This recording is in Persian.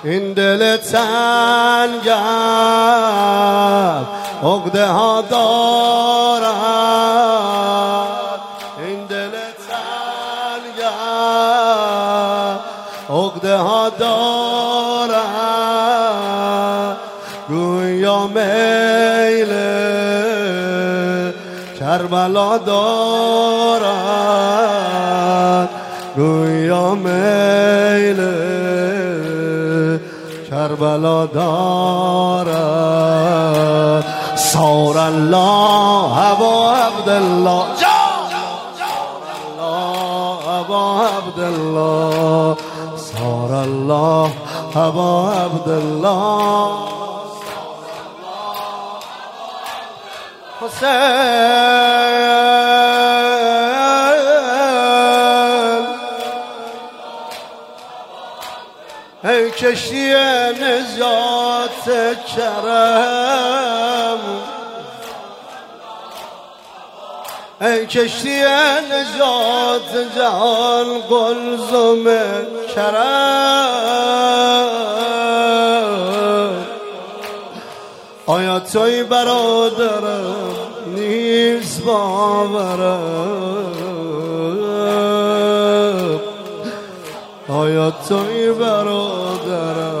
این دل تنگم عقده ها دارد، این دل تنگم عقده ها دارد، گویا میل کربلا دارد، گویا میل کربلا دارد. صار الله ابا عبدالله، ابا عبدالله، صار الله ابا عبدالله. حسین ای کشتی نجات کرم، ای کشتی نجات جهان قلزم کرم. آیا توی برادرم نیست باورم، آیا توی برادرم